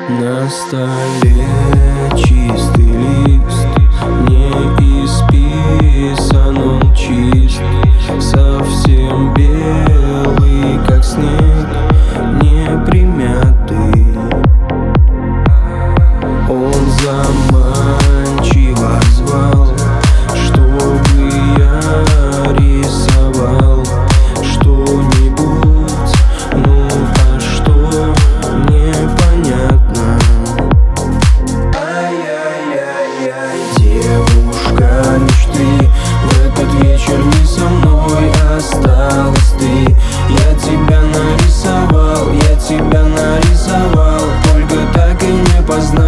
На столе чистый лист, не исписан, он чист, совсем белый, как снег, не примятый. Он заманчиво звал, чтобы я рисовал что-нибудь, ну а что, непонятно. Ай-яй-яй-яй, девушка мечты, в этот вечер не со мной осталась ты. Я тебя нарисовал, только так и не познал.